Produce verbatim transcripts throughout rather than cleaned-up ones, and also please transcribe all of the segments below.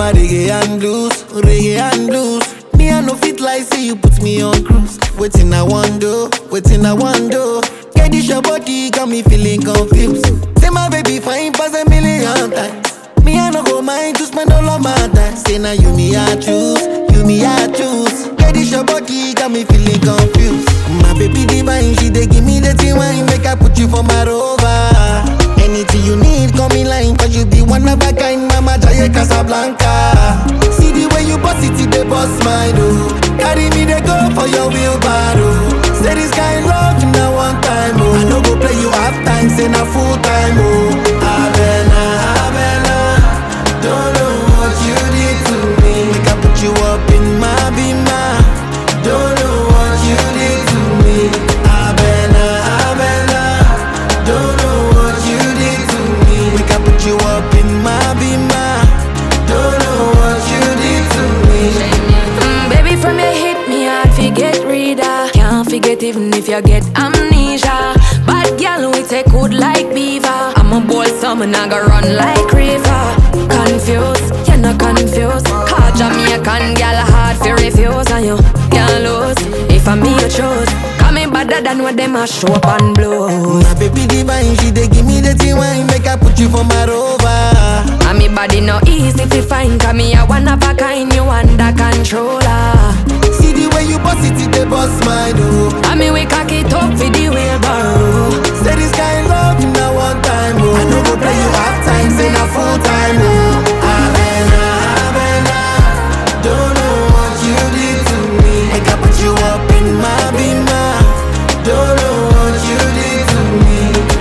my reggae and blues, reggae and blues. Me I no fit like say you put me on cruise. Waiting I want do, waiting I want do. Get this your body got me feeling confused. Say my baby fine pass a million times. Me I no go mind to spend all of my time. Say now you me I choose, you me I choose. Get this your body got me feeling confused. My baby divine, she dey give me the tea wine, make I put you for my rover. Anything you need, come in line, cause you be one of a kind, Mama Jaya Casablanca. See the way you boss it, it dey boss my do. Carry me, they go for your wheelbarrow. Say this kind love, now one time, oh. I no go play you half time, say na full time, oh. Avena, Avena, don't know what you did to me. Make I put you up in my bima. Don't know what you did to me. Avena, Avena, don't know what you did to me. Make I put you up in my bima. Don't know what you did to me. Mm, baby, from your hit me hard, forget reader. Can't forget even if you get amnesia. Bad girl, we take good like beaver. I'm a bold summer, I go run like river. Confused, you're not confused. Call Jamaican girl hard for refuse, and you can't lose if I'm me you choose. Call me better than what them a show up and blow. My baby divine, she dey give me the tea wine, make I put you for my rover. And me body no easy to find, cause me a one of a kind, you under controller. See the way you boss it, it dey boss my do. And me we cock it up for the wheelbarrow. Say this kind love, now one time, oh. I no go play you half time, say na full time, oh. Avena, Avena, don't know what you did to me. Make I put you up in my bima. Don't know what you did to me.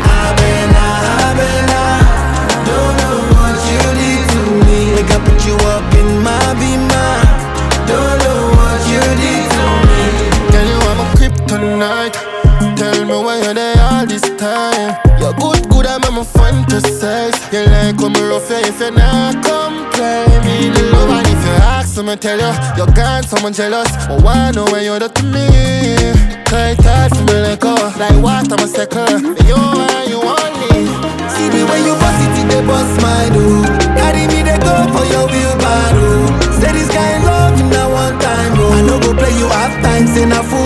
Avena, Avena, don't know what you did to me. Make I put you up in my bima. Don't know what you did to me. Tell you I'm a kryptonite. Tell me why you're there all this time. You're good, good, I'm a fantasize. You like when me rough you if you not complain. Me the love, and if you ask me tell you you're gone, someone jealous. But why know when you're to me? Cause it's hard for me like oh, like water my second. You and you only. See the way you boss it, it dey boss my do. Carry me, they go for your wheelbarrow. Say this kind love, now one time, oh. I no go play you half time, say na full